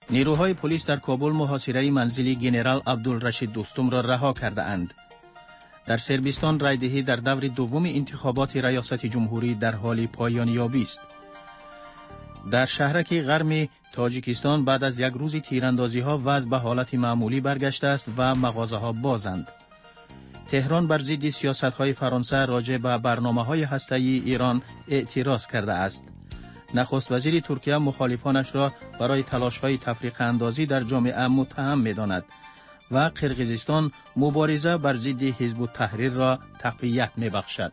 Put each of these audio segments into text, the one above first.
نیروهای پلیس در کابل محاصره منزلی جنرال عبدالرشید دوستم را رها کرده اند. در صربستان رایدهی در دور دوم انتخابات ریاست جمهوری در حال پایان یابی است. در شهرک غرم تاجیکستان بعد از یک روز تیراندازی ها وضع به حالت معمولی برگشته است و مغازه ها بازند. تهران بر ضد سیاست های فرانسه راجع به برنامه های هسته‌ای ایران اعتراض کرده است. نخست وزیر ترکیه مخالفانش را برای تلاش های تفریق اندازی در جامعه متهم می‌داند و قرقیزستان مبارزه بر ضد حزب التحریر را تقویت می‌بخشد.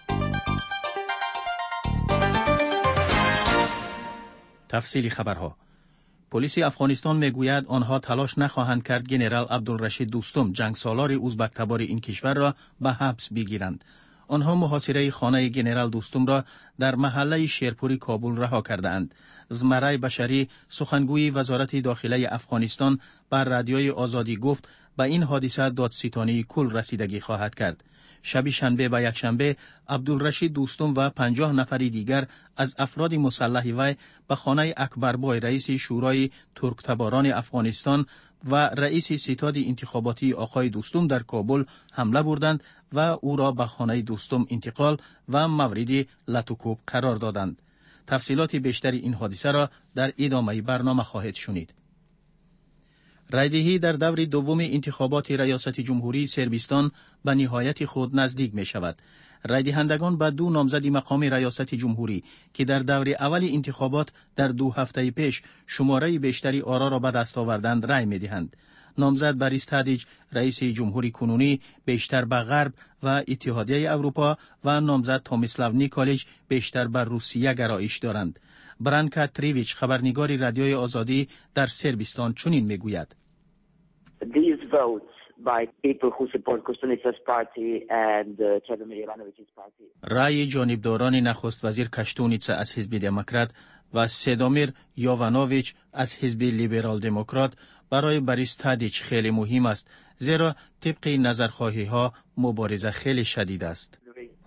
تفصیل خبرها. پلیس افغانستان میگوید آنها تلاش نخواهند کرد جنرال عبدالرشید دوستم جنگسالار ازبک تبار این کشور را به حبس بگیرند. آنها محاصره خانه جنرال دوستم را در محله شیرپوری کابل رها کردند. زمره بشری سخنگوی وزارت داخله افغانستان بر رادیوی آزادی گفت به این حادثه دادستانی کل رسیدگی خواهد کرد. شب شنبه و یکشنبه عبدالرشید دوستم و 50 نفر دیگر از افراد مسلح وی به خانه اکبربای رئیس شورای ترکتباران افغانستان و رئیس ستاد انتخاباتی آقای دوستم در کابل حمله بردند و او را به خانه دوستم انتقال و مورد لطوکوب قرار دادند. تفصیلات بیشتر این حادثه را در ادامه برنامه خواهید شنید. رایدهی در دور دوم انتخابات ریاست جمهوری صربستان به نهایت خود نزدیک می شود. رایدهندگان به دو نامزد مقام ریاست جمهوری که در دور اول انتخابات در 2 هفته پیش شماره بیشتری آرا را به دست آوردند رای می دهند. نامزد بریس تادیج رئیس جمهوری کنونی بیشتر به غرب و اتحادیه اروپا و نامزد تومیسلاو نیکولیچ بیشتر به روسیه گرایش دارند. برانکا تریویچ خبرنگار رادیوی آزادی در صربستان چنین میگوید: These votes by people who support Koštunica's party and Čedomir Jovanović's party. رای جانبداران نخست وزیر کشتونیڅا از حزب دموکرات و سیدومیر یووانوویچ از حزب لیبرال دموکرات برای بریس تادیچ خیلی مهم است، زیرا طبق نظرخواهی ها مبارزه خیلی شدید است.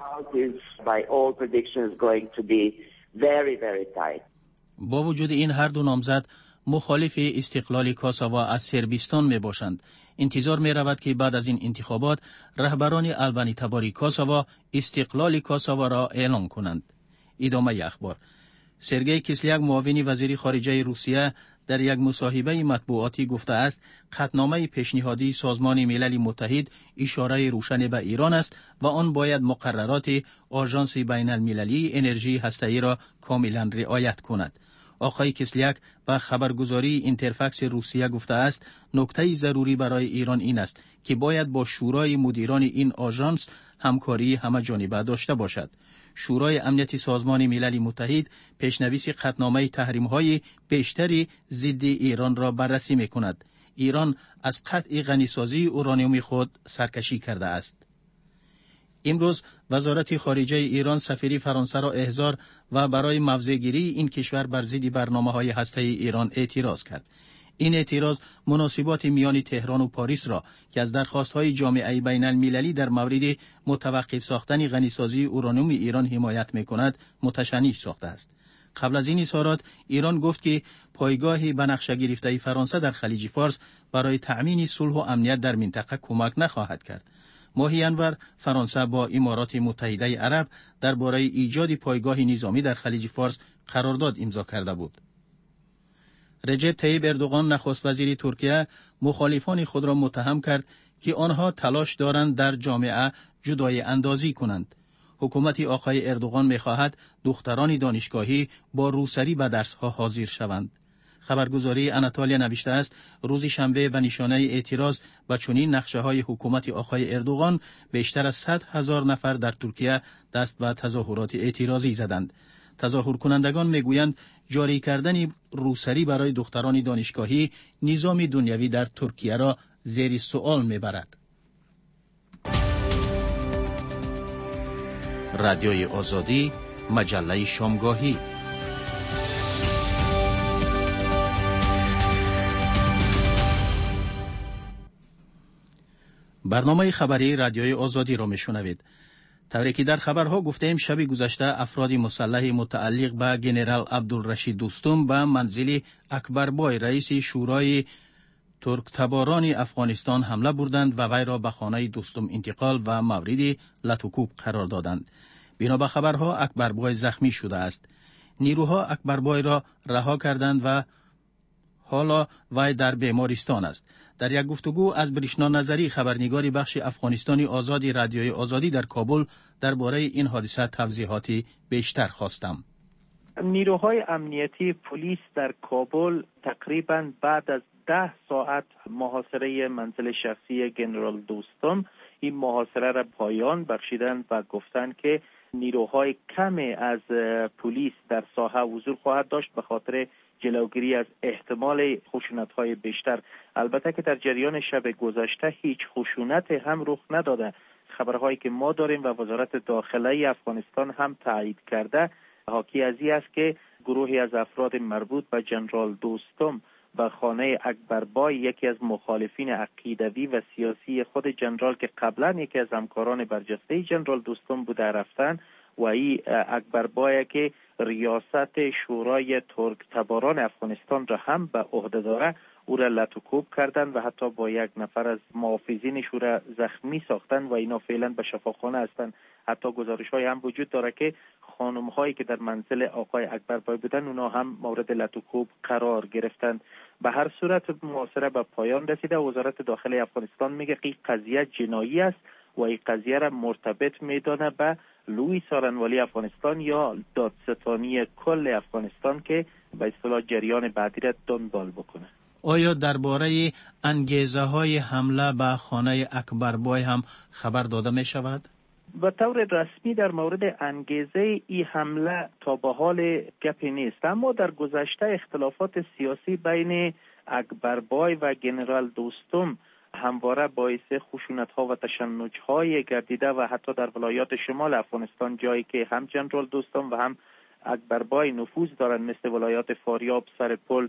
با وجود این هر دو نامزد مخالف استقلال کاساوا از صربستان می باشند. انتظار می رود که بعد از این انتخابات رهبران البانی تباری کاساوا استقلال کاساوا را اعلان کنند. ادامه اخبار. سرگئی کیسلیاک معاون وزیر خارجه روسیه در یک مصاحبه مطبوعاتی گفته است قطعنامه پیشنهادی سازمان ملل متحد اشاره روشن به ایران است و آن باید مقررات آژانس بین المللی انرژی هسته‌ای را کاملا رعایت کند. آقای کیسلیاک به خبرگزاری اینترفکس روسیه گفته است نکته ضروری برای ایران این است که باید با شورای مدیران این آژانس همکاری همه جانبه داشته باشد. شورای امنیت سازمان ملل متحد پیشنویس قطعنامه تحریم‌های بیشتری ضد ایران را بررسی می‌کند. ایران از قطع غنیسازی اورانیوم خود سرکشی کرده است. امروز وزارت خارجه ایران سفیر فرانسه را احضار و برای موضع‌گیری این کشور بر ضد برنامه‌های هسته‌ای ایران اعتراض کرد. این اعتراض مناسبات میان تهران و پاریس را که از درخواست‌های جامعه بین المللی در مورد متوقف ساختن غنیسازی اورانیوم ایران حمایت می‌کند متشنج ساخته است. قبل از این اظهارات ایران گفت که پایگاه به نقشه گرفته فرانسه در خلیج فارس برای تأمین صلح و امنیت در منطقه کمک نخواهد کرد. ماه ژانویه فرانسه با امارات متحده عرب درباره ایجاد پایگاه نظامی در خلیج فارس قرارداد امضا کرده بود. رجب طیب اردوغان نخست وزیر ترکیه مخالفان خود را متهم کرد که آنها تلاش دارند در جامعه جدای اندازی کنند. حکومت آقای اردوغان می‌خواهد دختران دانشگاهی با روسری به درس‌ها حاضر شوند. خبرگزاری آناتولیا نوشته است روز شنبه به نشانه اعتراض به چنین نقشه‌های حکومت آقای اردوغان بیشتر از 100,000 نفر در ترکیه دست به تظاهرات اعتراضی زدند. تظاهر کنندگان میگویند جاری کردن روسری برای دختران دانشگاهی نظام دنیوی در ترکیه را زیر سوال میبرد. رادیوی آزادی، مجله شامگاهی. برنامه خبری رادیوی آزادی را میشنوید. طوری که در خبرها گفتیم شب گذشته افراد مسلح متعلق به ژنرال عبدالرشید دوستم به منزل اکبربای رئیس شورای ترکتباران افغانستان حمله بردند و وی را به خانه دوستم انتقال و مورد لطوکوب قرار دادند. بنا به خبرها اکبربای زخمی شده است. نیروها اکبربای را رها کردند و حالا وی در بیمارستان است. در یک گفتگو از بریشنا نظری خبرنگار بخش افغانستانی آزادی رادیوی آزادی در کابل درباره این حادثه توضیحاتی بیشتر خواستم. نیروهای امنیتی پلیس در کابل تقریباً بعد از 10 ساعت محاصره منزل شخصی ژنرال دوستم این محاصره را پایان بخشیدند و گفتند که نیروهای کمی از پلیس در ساحه حضور خواهد داشت به خاطر جلوگیری از احتمال خشونت‌های بیشتر. البته که در جریان شب گذشته هیچ خشونت هم رخ نداده. خبرهایی که ما داریم و وزارت داخله افغانستان هم تایید کرده حاکی از این است که گروهی از افراد مربوط به ژنرال دوستم به خانه اکبربای یکی از مخالفین عقیدوی و سیاسی خود ژنرال که قبلا یکی از همکاران برجسته ژنرال دوستم بوده رفتن و این اکبربای که ریاست شورای ترکتباران افغانستان را هم به عهده داره او را لطوکوب کردند و حتی با یک نفر از محافظینش او را زخمی ساختند و اینا فعلا به شفاخانه هستند. حتی گزارش‌های هم وجود داره که خانم‌هایی که در منزل آقای اکبربای بودند اونا هم مورد لطوکوب قرار گرفتند. به هر صورت محاصره به پایان رسیده. وزارت داخله افغانستان میگه که قضیه جنایی است و این قضیه را مرتبط میدانه به لوی سارنوالی افغانستان یا دادستانی کل افغانستان که به اصطلاح جریان بعدی را دنبال بکنه. آیا درباره انگیزه‌های حمله به خانه اکبربای هم خبر داده می شود؟ به طور رسمی در مورد انگیزه این حمله تا به حال گپی نیست، اما در گذشته اختلافات سیاسی بین اکبربای و ژنرال دوستم همواره باعث خشونت‌ها و تشنج‌های گردیده و حتی در ولایات شمال افغانستان جایی که هم ژنرال دوستم و هم اکبربای نفوذ دارند مثل ولایات فاریاب، سرپل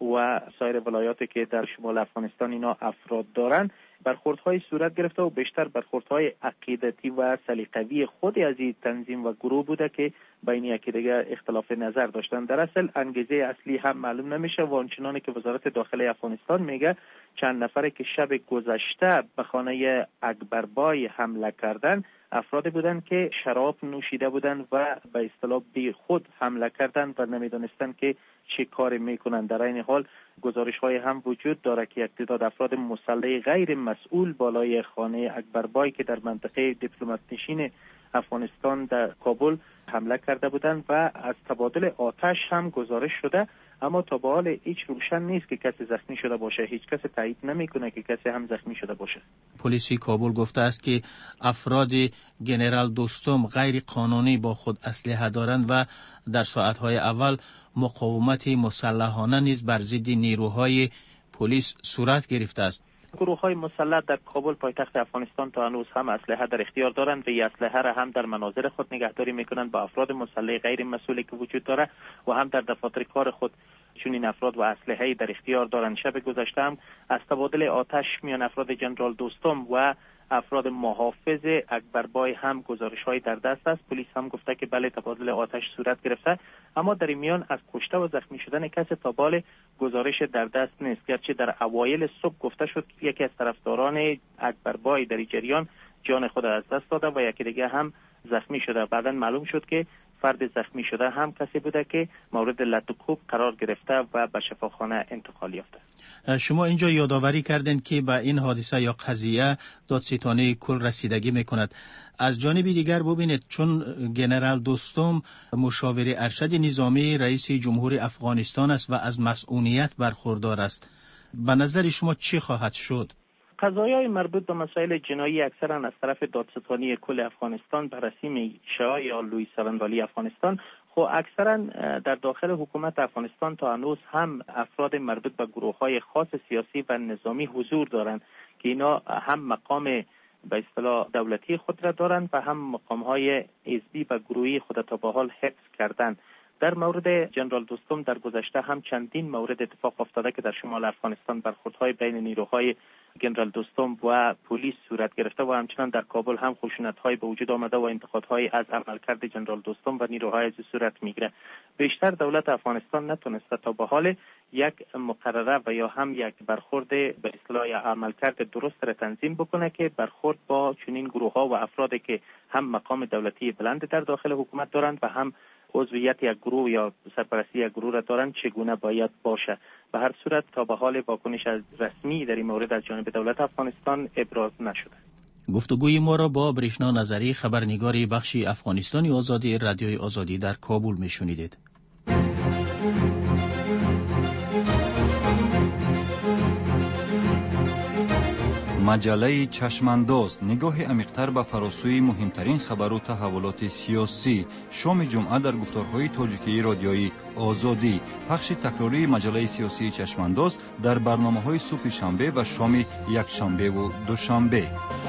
و سایر ولایاتی که در شمال افغانستان اینا افراد دارند برخوردهای صورت گرفته و بیشتر برخوردهای عقیدتی و سلیقوی خود از این تنظیم و گروه بوده که بین یکی دیگر اختلاف نظر داشتن. در اصل انگیزه اصلی هم معلوم نمیشه و آنچنانی که وزارت داخله افغانستان میگه چند نفره که شب گذشته به خانه اکبربای حمله کردن افرادی بودند که شراب نوشیده بودند و به اصطلاح بی خود حمله کردند و نمیدونستند که چه کاری میکنند. در این حال گزارش‌های هم وجود داره که یک تعداد افراد مسلح غیر مسئول بالای خانه اکبربای که در منطقه دیپلمات نشین افغانستان در کابل حمله کرده بودند و از تبادل آتش هم گزارش شده، اما تا به حال هیچ روشن نیست که کسی زخمی شده باشه. هیچ کس تایید نمیکنه که کسی هم زخمی شده باشه. پلیس کابل گفته است که افراد ژنرال دوستم غیر قانونی با خود اسلحه دارند و در ساعت‌های اول مقاومت مسلحانه نیز بر ضد نیروهای پلیس صورت گرفته است. گروه‌های مسلح در کابل پایتخت افغانستان تا هنوز هم اسلحه در اختیار دارند و این اسلحه را هم در منازل خود نگهداری میکنند با افراد مسلح غیر مسئولی که وجود داره و هم در دفاتر کار خود چون این افراد و اسلحه‌ای در اختیار دارند. شب گذشته هم از تبادل آتش میان افراد ژنرال دوستم و افراد محافظ اکبربای هم گزارش‌های در دست است. پلیس هم گفته که بله تبادل آتش صورت گرفته، اما در این میان از کشته و زخمی شدن کسی تا بال گزارش در دست نیست، گرچه در اوایل صبح گفته شد که یکی از طرفداران اکبربای در این جریان جان خود از دست داده و یکی دیگه هم زخمی شده. بعداً معلوم شد که فرد زخمی شده هم کسی بوده که مورد لطوکوب قرار گرفته و به شفاخانه انتقال یافته. شما اینجا یادآوری کردین که به این حادثه یا قضیه دادستانی کل رسیدگی میکند. از جانب دیگر ببینید چون ژنرال دوستم مشاور ارشد نظامی رئیس جمهور افغانستان است و از مسئولیت برخوردار است، به نظر شما چی خواهد شد؟ قضایای مربوط به مسائل جنایی اکثرا از طرف دادستانی کل افغانستان بررسی میشه یا لوی سارنوالی افغانستان. خب اکثرا در داخل حکومت افغانستان تا هنوز هم افراد مربوط به گروه‌های خاص سیاسی و نظامی حضور دارند که اینا هم مقام به اصطلاح دولتی خود را دارند و هم مقام‌های حزبی و گروهی خود تا به حال حفظ کردند. در مورد جنرال دوستم در گذشته هم چندین مورد اتفاق افتاده که در شمال افغانستان برخوردهای بین نیروهای جنرال دوستم و پلیس صورت گرفته و همچنان در کابل هم خشونت‌های به وجود آمده و انتقادهای از عملکرد جنرال دوستم و نیروهای از صورت میگیره. بیشتر دولت افغانستان نتونسته تا به حال یک مقرره و یا هم یک برخورد به اصطلاح عملکرد درست را تنظیم بکنه که برخورد با چنین گروه‌ها و افرادی که هم مقام دولتی بلند در داخل حکومت دارند و هم عضویت یک گروه یا سرپرستی یک گروه را دارند چگونه باید باشه. به هر صورت تا به حال واکنش از رسمی در این مورد از جانب دولت افغانستان ابراز نشده. گفتگوی ما را با برشنا نظری خبرنگار بخش افغانستانی آزادی رادیوی آزادی در کابل میشنیدید. مجله چشمانداز نگاه عمیق‌تر به فراسوی مهمترین خبر و تحولات سیاسی. شام جمعه در گفتارهای تاجیکی رادیویی آزادی. پخش تکراری مجله سیاسی چشمانداز در برنامه‌های صبح شنبه و شام یکشنبه و دوشنبه.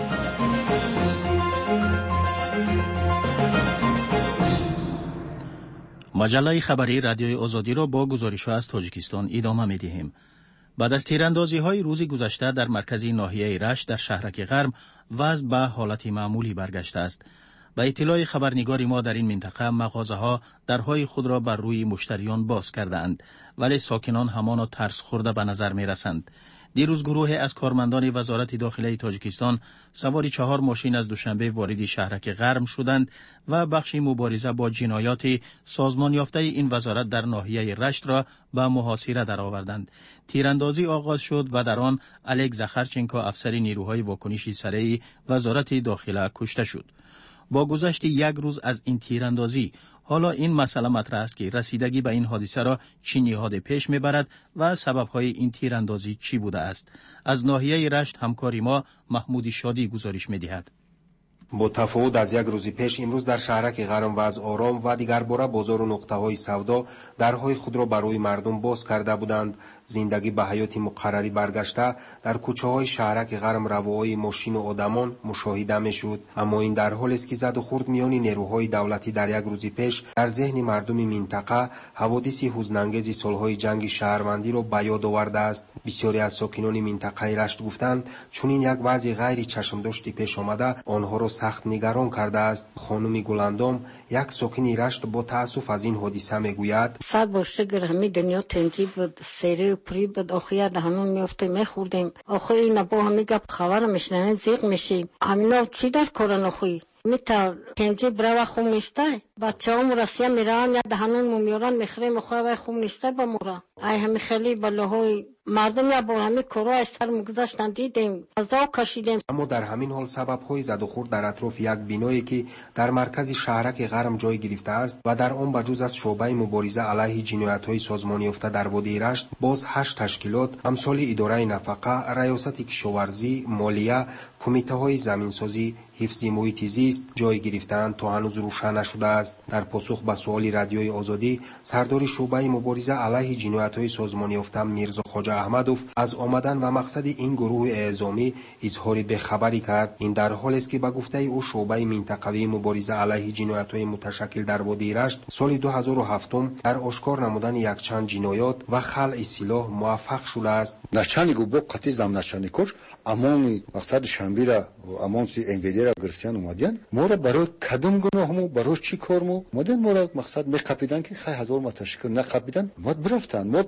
مجله خبری رادیوی آزادی را با گزارش‌ها از تاجیکستان ادامه می‌دهیم. بعد از تیراندازی‌های روز گذشته در مرکز ناحیه رشت در شهرک غرم وضع به حالت معمولی برگشته است. به اطلاع خبرنگار ما در این منطقه مغازه‌ها درهای خود را بر روی مشتریان باز کردند، ولی ساکنان همانا ترس خورده به نظر می‌رسند. دیروز گروه از کارمندان وزارت داخله تاجیکستان سواری 4 ماشین از دوشنبه وارد شهرک غرم شدند و بخش مبارزه با جنایات سازمان یافته این وزارت در ناحیه رشت را به محاصره درآوردند. تیراندازی آغاز شد و در آن الک زخرچنکو افسر نیروهای واکنشی سریع وزارت داخله کشته شد. با گذشت یک روز از این تیراندازی حالا این مسئله مطرح است که رسیدگی به این حادثه را چه نهاد پیش میبرد و سببهای این تیراندازی چی بوده است. از ناحیه رشت همکاری ما محمود شادی گزارش میدهد. با تفاوت از یک روز پیش امروز در شهرک غرم وضع آرام و دیگر باره بازار و نقطه‌های سودا درهای خود را برای مردم باز کرده بودند. زندگی به حیات مقرری برگشته در کوچه‌های شهرک غرم رواهای ماشین و آدمان مشاهده می‌شد، اما این در حالی است که زد و خورد میان نیروهای دولتی در یک روز پیش در ذهن مردم منطقه حوادث حزن‌انگیز سالهای جنگ شهروندی را به یاد آورده است. بسیاری از ساکنان منطقه رشت گفتند چنین یک وضع غیر چشم‌داشتی پیش آمده آنها را سخت نگران کرده است. خانم گلاندام یک ساکن رشت با تأسف از این حادثه میگوید: صد بار شکر همه دنیا تنجی بود، سری و پری بود، آخه دهنون میافته میخوردیم، آخه اینا با همه گپ خبر میشنویم زیق میشیم. امینا چی در کارن آخه میتا تنجی برای خون نیسته، بچه هم رسیه میرن یا دهنون میارن میخریم آخه خون نیسته با مورا. ای همه خیلی بلاهای مردم یا با همه کارا از سر مگذاشتن دیدیم، عذاب کشیدیم. اما در همین حال سبب‌های زد و خورد در اطراف یک بینایی که در مرکز شهرک غرم جای گرفته است و در آن بجز از شعبه مبارزه علیه جنایت‌های سازمانی یافته در وادی رشت باز 8 تشکیلات امثال اداره نفقه، ریاست کشاورزی، مالیه، کمیته‌های زمینسازی، حفظ محیط زیست جای گرفتند تا هنوز روشن نشده است. در پاسخ به سوال رادیوی آزادی سردار شعبه مبارزه علیه جنایت‌های سازمانی یافته میرزا خواجه احمدوف از آمدن و مقصد این گروه اعزامی اظهار بخبری کرد. این در حالی است که به گفته او شعبه منطقوی مبارزه علیه جنایت‌های متشکل در وادی رشت سال 2007 در آشکار نمودن یک چند جنایات و خلع سلاح موفق شده است. начальник бок қати замначальникош амони мақсад шамбира амонси энведера гирифтан умадян мора барои кадом гуноҳмо барои чӣ кормо моден мора мақсад меқапидан ки хай ҳазор маташкил нақапидан мод бирафтан мод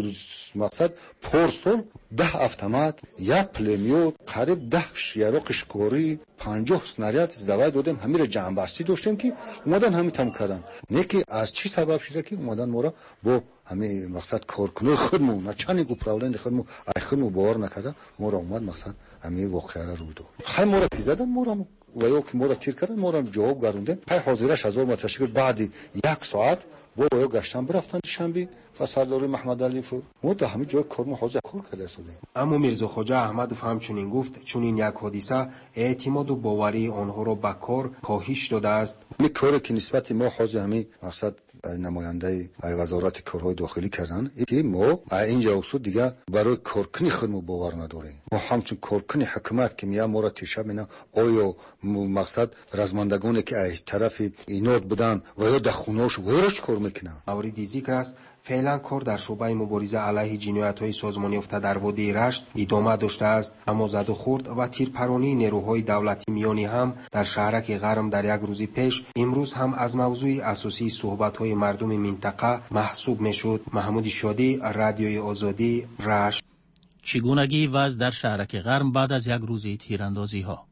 мақсад порсол 10 автомат як пулемёт қариб 10 яроқи шикорӣ 50 снаряд издавай додем ҳамира ҷамъбастӣ доштем ки умадан ҳами там кардан не ки аз чӣ сабаб шуда ки умадан мора бо ҳами мақсад коркунои худмо начальник управлени худмо ай худмо бовар накарда мора умад мақсад ҳами воқеара рӯй дод хай мора ки задан мора ва ё ки мора тир кардан мора ҷавоб гарондем ҳай ҳозираш ҳазор маташкил баъди 1 соат бо ё гаштан бирафтан шанбе ва сардори маҳмадалиев мо да ҳами ҷои кор мо ҳозир кор карда истодем. аммо мирзо хоҷа аҳмадов ҳамчунин гуфт чунин як ҳодиса эътимоду боварии онҳоро ба кор коҳиш додааст. ми коре ки нисбати мо ҳозир ҳами мақсад نماینده وزارت کارهای داخلی کردن که ما اینجا اصول دیگه برای کارکنی خودمون باور نداریم. ما همچون کارکنی حکومت که میام ما را تشب اینا آیا مقصد رزمندگانی که از طرف اینات بودن و یا در خونه‌اش ویراش کار میکنن. مورد ذکر است فعلا کار در شعبه مبارزه علیه جنایت‌های سازمانی یافته در وادی رشت ادامه داشته است، اما زد و خورد و تیرپرانی نیروهای دولتی میانی هم در شهرک غرم در یک روز پیش امروز هم از موضوع اساسی صحبت‌های مردم منطقه محسوب میشد. محمود شادی، رادیوی آزادی، رشت. چگونگی وضع در شهرک غرم بعد از یک روز تیراندازی‌ها؟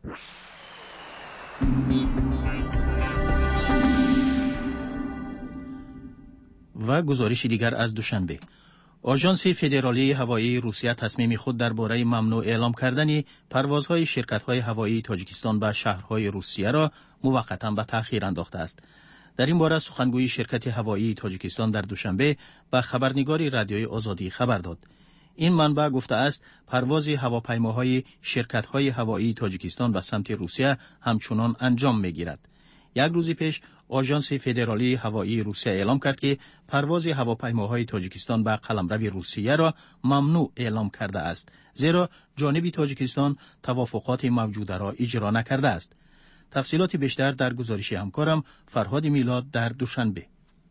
و گزارش دیگر از دوشنبه. آژانس فدرالی هوایی روسیه تصمیم خود درباره ممنوع اعلام کردن پروازهای شرکت‌های هوایی تاجیکستان به شهرهای روسیه را موقتا به تأخیر انداخته است. در این باره سخنگوی شرکت هوایی تاجیکستان در دوشنبه به خبرنگاری رادیوی آزادی خبر داد. این منبع گفته است پرواز هواپیماهای شرکت‌های هوایی تاجیکستان به سمت روسیه همچنان انجام می‌گیرد. یک روز پیش آژانس فدرالی هوایی روسیه اعلام کرد که پرواز هواپیماهای تاجیکستان به قلمرو روسیه را ممنوع اعلام کرده است، زیرا جانب تاجیکستان توافقات موجوده را اجرا نکرده است. تفصیلات بیشتر در گزارش همکارم فرهاد میلاد در دوشنبه.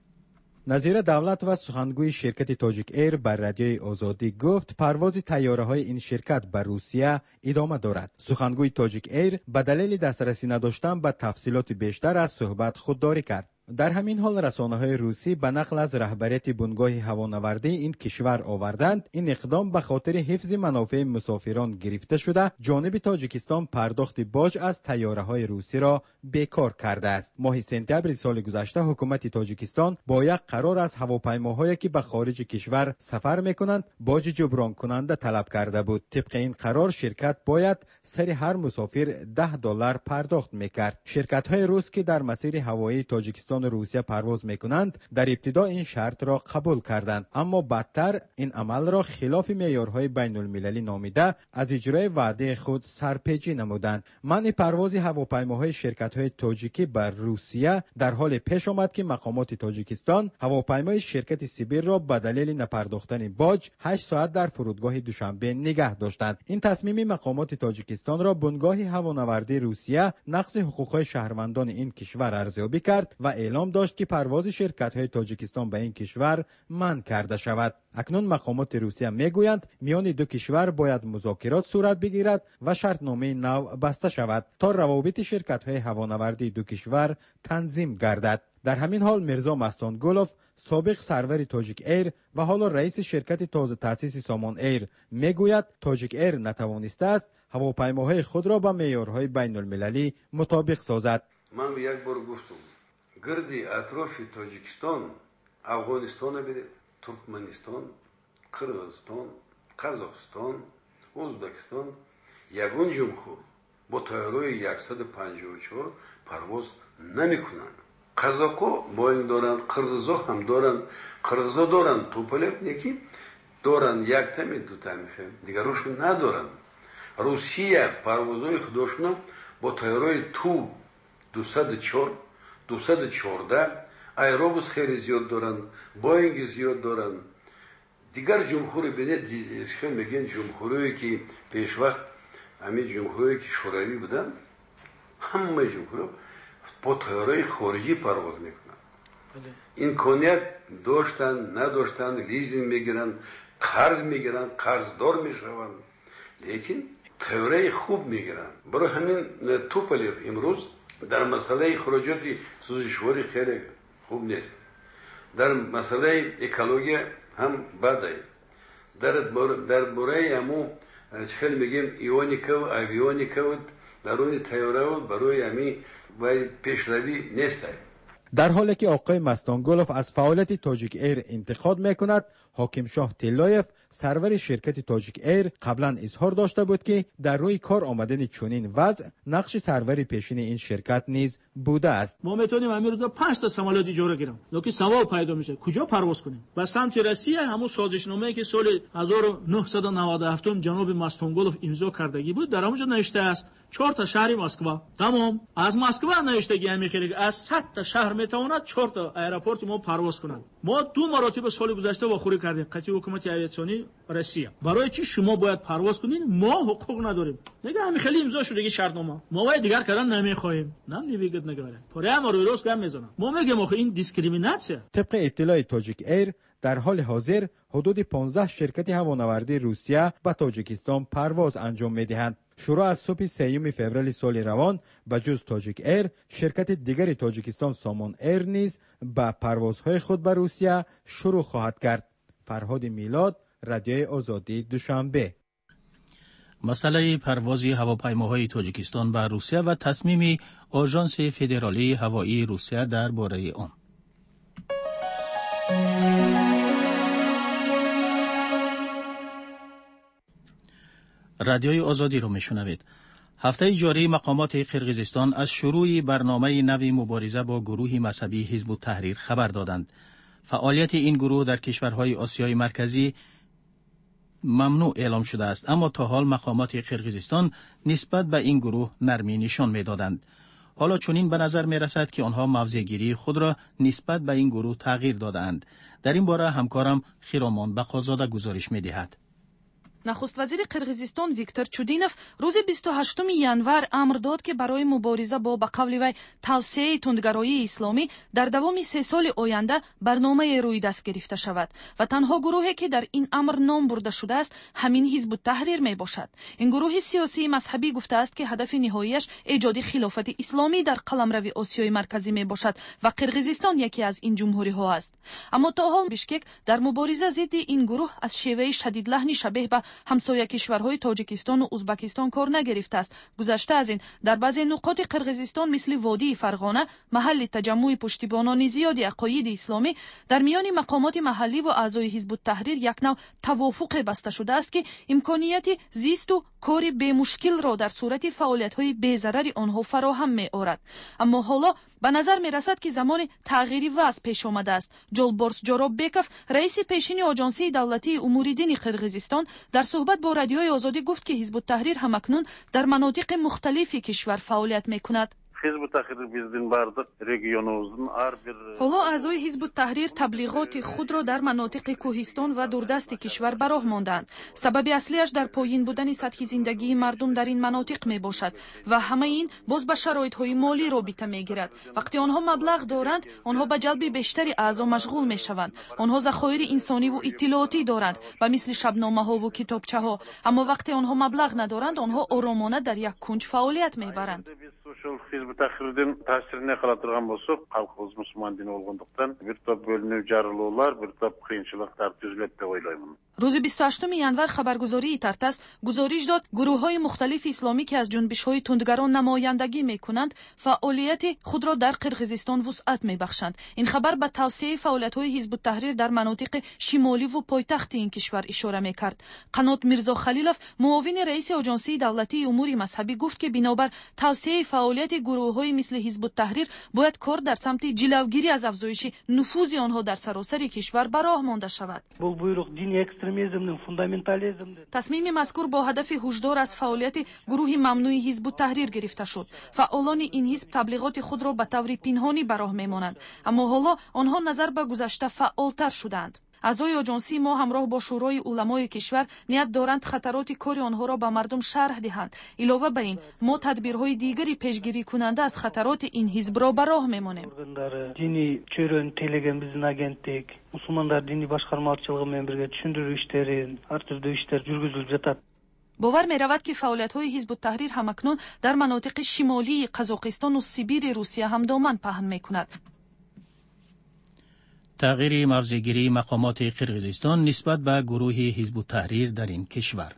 نظیر دولت و سخنگوی شرکت تاجیک ایر بر رادیوی آزادی گفت پرواز طیاره‌های این شرکت به روسیه ادامه دارد. سخنگوی تاجیک ایر به دلیل دسترسی نداشتن به تفصیلات بیشتر از صحبت خودداری کرد. در همین حال رسانه‌های روسی به نقل از رهبریت بنگاه هوانوردی این کشور آوردند این اقدام به خاطر حفظ منافع مسافران گرفته شده جانب تاجیکستان پرداخت باج از طیاره‌های روسی را بیکار کرده است. ماه سپتامبر سال گذشته حکومت تاجیکستان با یک قرار از هواپیماهایی که به خارج کشور سفر می‌کنند باج جبران کننده طلب کرده بود. طبق این قرار شرکت باید سر هر مسافر $10 پرداخت می‌کرد. شرکت‌های روس که در مسیر هوایی تاجیکستان روسیه پرواز میکنند در ابتدا این شرط را قبول کردند، اما بعدتر این عمل را خلاف معیارهای بین المللی نامیده از اجرای وعده خود سرپیچی نمودند. منع پرواز هواپیماهای شرکت‌های تاجیکی بر روسیه در حال پیش آمد که مقامات تاجیکستان هواپیمای شرکت سیبیر را به دلیل نپرداختن باج 8 ساعت در فرودگاه دوشنبه نگه داشتند. این تصمیم مقامات تاجیکستان را بنگاه هوانوردی روسیه نقض حقوق‌های شهروندان این کشور ارزیابی کرد و اعلام داشت که پرواز شرکت‌های تاجیکستان به این کشور منع کرده شود. اکنون مقامات روسیه میگویند میان دو کشور باید مذاکرات صورت بگیرد و شرطنامه نو بسته شود تا روابط شرکت‌های هوانوردی دو کشور تنظیم گردد. در همین حال میرزا مستانگولوف سابق سرور تاجیک ایر و حالا رئیس شرکت تازه تأسیس سامان ایر میگوید تاجیک ایر نتوانسته است هواپیماهای خود را با معیارهای بین المللی مطابق سازد. من به یک بار گفتم گردی اطراف تاجیکستان، افغانستان بده، ترکمنستان، قرغیزستان، قزاقستان، ازبکستان یگان جمهور با طیاره‌های 154 پرواز نمیکنند. قزاقا با این دارند، قرغیزا هم دارند، قرغیزا دارند توپلک یکی دارند یک تمی دو تمی دیگر روشون ندارند. روسیه پروازهای خودشون با طیاره‌های تو 204 214 ایروبوس خیلی زیاد دارن، بوینگ زیاد دارن. دیگر جمهوری بینید خیلی میگن جمهوری که پیش وقت همین جمهوری که شوروی بودن همه جمهوری با طیارهای خارجی پرواز میکنن. امکانیت داشتن نداشتن لیزینگ میگیرن، قرض میگیرن، قرضدار میشوند، لیکن طیاره خوب میگیرن. برای همین توپلیف امروز در مسئله خراجات سوزشواری خیلی خوب نیست. در مسئله اکولوژی هم بده. در باره همو خیلی میگیم ایونیکو اویونیکو درون طیاره برای همین و پیشروی نیست. در حالی که آقای مستانگولوف از فعالیت تاجیک ایر انتقاد میکند، حاکم شاه تلایف سرور شرکت تاجیک ایر قبلا اظهار داشته بود که در روی کار آمدن چنین وضع نقش سرور پیشین این شرکت نیز بوده است. ما میتونیم همین روزا 5 تا سمالات اجاره گیریم، لکه سوال پیدا میشه کجا پرواز کنیم. و سمت روسیه همون سازشنامه‌ای که سال 1997 جناب مستانگولوف امضا کردگی بود در اونجا نوشته است 4 تا شهر مسکو تمام از مسکو نوشتگی همیشه از 100 تا شهر نمیتواند 4 تا аэропорт ما پرواز کنند. ما 2 مراتب سال گذشته واخوری کردیم قطعی حکومت авиационی روسیه. برای چی شما باید پرواز کنین؟ ما حقوق نداریم. دیگه همین خیلی امضا شده دیگه شرطنامه. ما باید دیگر کردن نمیخوایم. نمیگید نگاره. پره ما رو راست گم میزنن. ما میگیم آخه این دیسکریمیناسیه. طبق اطلاع تاجیک ایر در حال حاضر حدود 15 شرکت هوانوردی روسیه به تاجیکستان پرواز انجام میدهند. شروع از صبح 3 فوریه سال روان به جز تاجیک ایر، شرکت دیگر تاجیکستان سامان ایر نیز به پروازهای خود به روسیه شروع خواهد کرد. فرهاد میلاد، رادیوی آزادی، دوشنبه. مسئله پرواز هواپیماهای تاجیکستان به روسیه و تصمیم آژانس فدرالی هوایی روسیه درباره آن. رادیوی آزادی رو میشنوید. هفته جاری مقامات قرقیزستان از شروع برنامه نوی مبارزه با گروه مذهبی حزب التحریر خبر دادند. فعالیت این گروه در کشورهای آسیای مرکزی ممنوع اعلام شده است، اما تا حال مقامات قرقیزستان نسبت به این گروه نرمی نشان می‌دادند. حالا چنین به نظر می‌رسد که آنها موضع‌گیری خود را نسبت به این گروه تغییر دادند. در این باره همکارم خیرامان بقازاده گزارش می‌دهد. نخست وزیر قرغیزستان ویکتور چودینов روز 28 январ امر داد که برای مبارزه با به قول وی توسعه تندگرایی اسلامی در دوام 3 سال آینده برنامه روی دست گرفته شود و تنها گروهی که در این امر نام برده شده است همین حزب التحریر می باشد. این گروه سیاسی مذهبی گفته است که هدف نهاییش ایجاد خلافت اسلامی در قلمرو آسیای مرکزی می باشد و قرغیزستان یکی از این جمهوری ها است. اما تا حال بیشکک در مبارزه ضد این گروه از شیوه شدید لحنی شبیه به همسایه کشورهای تاجیکستان و ازبکستان کار نگرفته است. گذشته از این در بعضی نقاط قرغیزستان مثل وادی فرغانه محل تجمع پشتیبانان زیادی عقاید اسلامی در میان مقامات محلی و اعضای حزب التحریر یک نوع توافق بسته شده است که امکانیت زیست و کار به مشکل را در صورت فعالیت‌های بی‌ضرر آنها فراهم می‌آورد. اما حالا به نظر می رسد که زمان تغییری وضع پیش آمده است. جولبورس جوراببکов رئیس پیشین آژانسی دولتی امور دین قرغیزستان در صحبت با رادیوی آزادی گفت که حزب التحریر همکنون در مناطق مختلفی کشور فعالیت می‌کند. حالا اعضای حزب التحریر تبلیغات خود را در مناطق کوهستان و دوردست کشور به راه ماندند. سبب اصلیش در پایین بودن سطح زندگی مردم در این مناطق می باشد و همه این باز به شرایط‌های مالی رابطه می‌گیرد. وقتی آنها مبلغ دارند، آنها به جلب بیشتری اعضا مشغول می‌شوند. آنها ذخایر انسانی و اطلاعاتی دارند و مثل شبنامه‌ها و کتابچه‌ها، اما وقتی آنها مبلغ ندارند، آنها آرامانه در یک کنج فعالیت می‌برند. Hizb Tahrir'den təsirini qalatırğan bolsaq, xalqımız müsəlman dini olğunduqdan bir top bölünüb jarılıqlar, bir top qiyinçiliklar düzülüb deyə oylayıram. روز 28 январ خبرگزاری ترتس گزارش داد گروه‌های مختلف اسلامی که از جنبش‌های تندگران نمایندگی می‌کنند فعالیت خود را در قرغیزستان وسعت می‌بخشند. این خبر به توسعه فعالیت‌های حزب التحریر در مناطق شمالی و پایتخت این کشور اشاره می‌کرد. قنات میرزا خلیلov معاون رئیس آژانسی دولتی امور مذهبی گفت که بنابر توسعه فعالیت گروه‌های مثل حزب التحریر باید کار در سمت جلوگیری از افزایش نفوذ آنها در سراسر کشور به راه مانده شود. تصمیم مذکور با هدف هشدار از فعالیت گروه ممنوع حزب التحریر گرفته شد. فعالان این حزب تبلیغات خود را به طور پنهانی به راه می‌مانند، اما حالا آنها نظر به گذشته فعالتر شدند. اعضای آژانسی ما همراه با شورای علمای کشور نیت دارند خطرات کار آنها را به مردم شرح دهند. علاوه بر این ما تدبیرهای دیگری پیشگیری کننده از خطرات این حزب را به راه می‌مانیم. Dini çörün telegen bizin agentlik, Müslümanlar dini başkarmacılığı men birge düşündürүү işleri, har türlü işler жүргүзүлүп жатат. باور می رود که فعالیت‌های حزب التحریر همکنون در مناطق شمالی قزاقستان و سیبیر روسیه هم دامن پهن می‌کند. تغییر موضع‌گیری مقامات قرغیزستان نسبت به گروه حزب التحریر در این کشور.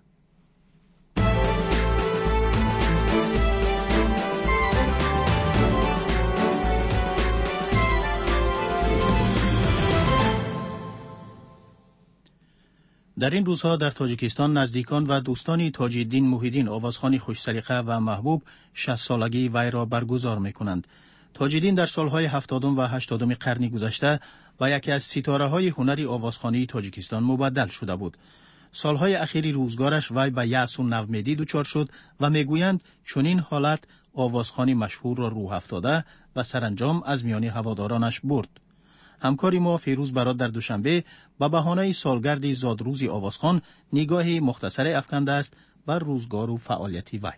در این روزها در تاجیکستان نزدیکان و دوستان تاج الدین محیدین آوازخوان خوش سلیقه و محبوب 60 سالگی وی را برگزار می‌کنند. تاج الدین در سالهای 70 و 80 قرن گذشته و یکی از ستاره‌های هنری آوازخوانی تاجیکستان مبدل شده بود. سالهای اخیر روزگارش وی به یأس و نومیدی دچار شد و میگویند چنین حالت آوازخوان مشهور را روح افتاده و سرانجام از میان هوادارانش برد. همکاری ما فیروز برات در دوشنبه به بهانه سالگرد زادروز آوازخوان نگاهی مختصر افکنده است بر روزگار و فعالیت وی.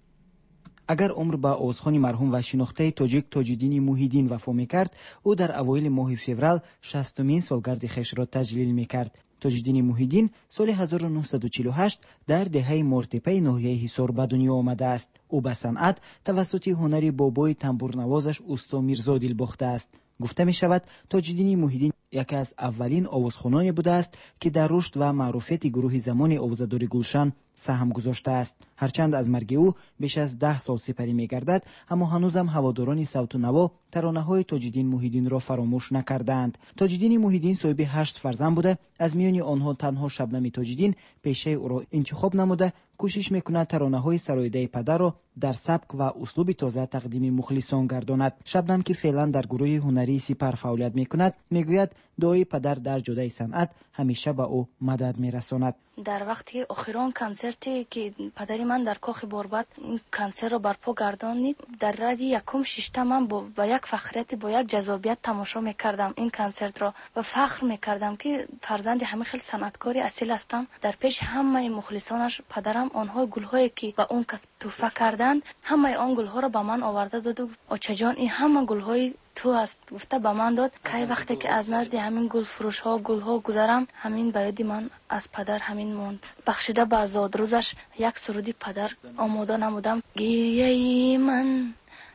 اگر عمر با آوازخوان مرحوم و شناخته تاجیک تاج‌الدین موحیدین وفا می‌کرد، او در اوایل ماه فوریه 60مین سالگرد خویش را تجلیل می‌کرد. تاج‌الدین موحیدین سال 1948 در دهه مرتپه ناحیه حصار به دنیا آمده است. او به صنعت توسط هنری بابای تنبورنوازش اوستا میرزا دل باخته است. گفته می شود تاج‌الدین موحیدین یکی از اولین آوازخوانان بوده است که در رشد و معروفیت گروه زمان آوازداری گلشن سهم گذاشته است. هرچند از مرگ او بیش از 10 سال سپری می گردد، اما هنوزم هواداران صوت و نوا ترانه‌های تاج‌الدین موحیدین را فراموش نکردند. تاج‌الدین موحیدین صاحب 8 فرزند بوده. از میان آنها تنها شبنم تاج‌الدین پیشه او را انتخاب نموده کوشش میکند ترانه‌های سرایده پدر را در سبک و اسلوب تازه تقدیم مخلصان گرداند. شبنم که فعلا در گروه هنری سپر فعالیت میکند میگوید دعای پدر در جدای صنعت همیشه به او مدد میرساند. در وقتی آخران کنسرتی که پدری من در کاخ باربد این کنسرت را برپا گردانید، در رادیو یکم ششم من با یک فخریت با یک جذابیت تماشا میکردم این کنسرت را و فخر میکردم که فرزند همه خیلی صنعتکاری اصیل هستم. در پیش همه مخلصانش پدرم آنها گل‌هایی که به اون تحفه کردند همه آن گل‌ها را به من آورده داد و آچه جان این همه گل‌های تو است گفته به من داد. که وقتی که از نزد همین گل فروش ها گل ها گذرم همین به یاد من از پدر همین موند. بخشیده به آزاد روزش یک سرودی پدر آماده نمودم. گریه من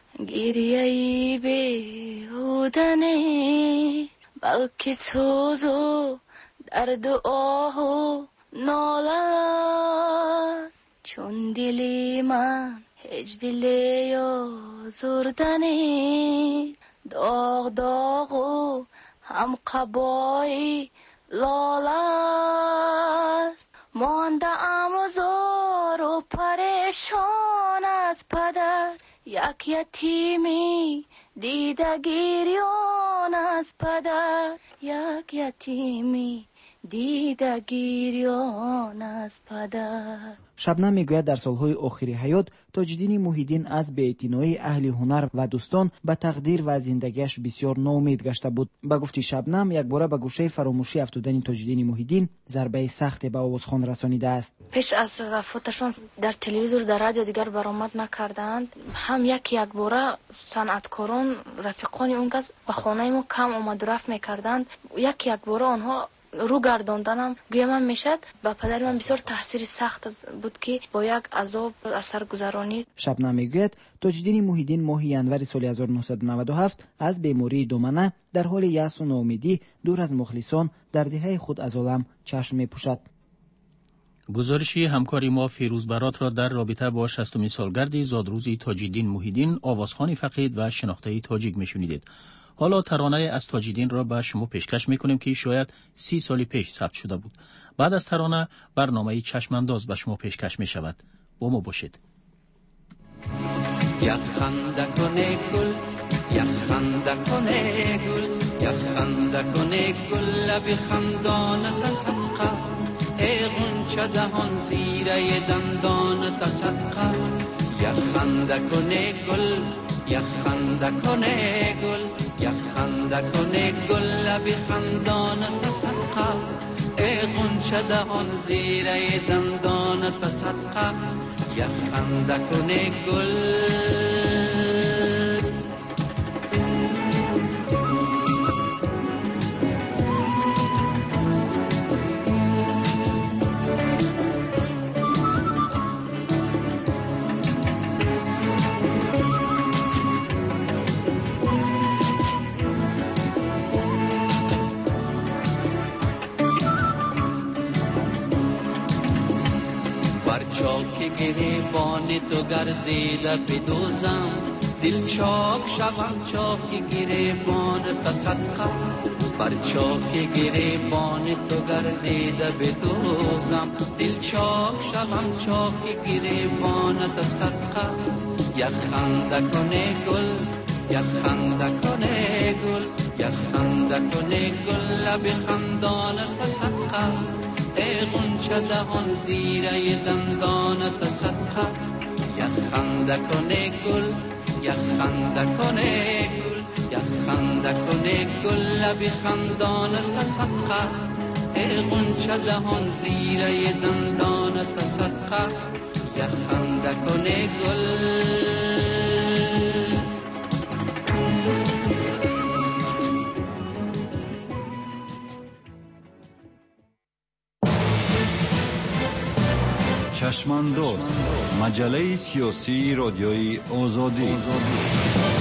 گریه بیهوده نیست، بلکه سوز و درد و آه و ناله است. چون دلی من هیچ دلی آزرده نیست، داغ داغ و هم قبای لاله است. مانده ام زار و پریشان از پدر، یک یتیمی دیده گریان از پدر، یک یتیمی دیده گریان از پدر. شبنم میگوید در سالهای آخری حیات تاج‌الدین موحیدین از بی‌اعتنایی اهل هنر و دوستان به تقدیر و زندگیش بسیار ناامید گشته بود. به گفته شبنم یک بار به گوشه فراموشی افتادن تاج‌الدین موحیدین ضربه سخت به آوازخوان رسانیده است. پیش از وفاتشان در تلویزیون در رادیو دیگر برآمد نکردند. هم یک بار صنعتکاران رفیقان اون کس به خانه ما کم آمد رفت میکردند. یک بار آنها رو گرداندنم گویم میشد با پدر من بسیار تاثیر سخت بود که با یک عذاب اثر گذرانید. شبنم میگوید تاج‌الدین موحیدین ماه ینور سال 1997 از بیماری دامنه در حال یأس و ناامیدی دور از مخلصان در دهه خود از عالم چشم میپوشد. گزارشی همکاری ما فیروز برات را در رابطه با 60مین سالگرد زادروز تاج‌الدین موحیدین آوازخوان فقید و شناخته تاجیک میشنیدید. حالا ترانه از تاج‌الدین را به شما پیشکش میکنیم که شاید 30 سال پیش ثبت شده بود. بعد از ترانه برنامه چشمانداز به شما پیشکش می شود. با ما باشید. یک خنده کنه گل، یک خنده کنه گل، یک خنده کنه گل، لب خندانت صدقه، ای غنچه دهان زیره دندانت صدقه. یک خنده کنه گل، یک خنده کنه گل، یک خنده کنه گل، لب خندانت صدقه، ای غنچه دهان زیره دندانت صدقه. یک خنده کنه گل. چاک گریبان تو گردیده بدوزم، دل چاک شوم چاک گریبان تا صدقه. بر چاک گریبان تو گردیده بدوزم، دل چاک شوم چاک گریبان تا صدقه. یک خنده کنه گل، یک خنده کنه گل، یک خنده کنه گل، لب خندان تا صدقه، ای غنچه دهان زیره دندانت صدقه. یک خنده کنه گل، یک خنده کنه گل، یک خنده کنه گل، لب خندان صدقه، ای غنچه دهان زیره دندان صدقه، یک خنده کنه گل. چشمانداز، مجله سیاسی رادیوی آزادی.